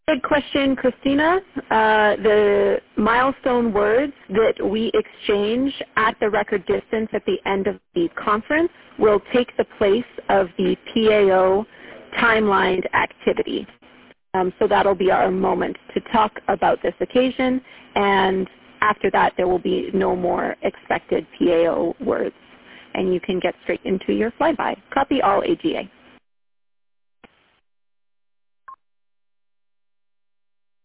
Good question, Christina. The milestone words that we exchange at the record distance at the end of the conference will take the place of the PAO timelined activity. So that'll be our moment to talk about this occasion, and after that there will be no more expected PAO words, and you can get straight into your flyby. Copy all AGA.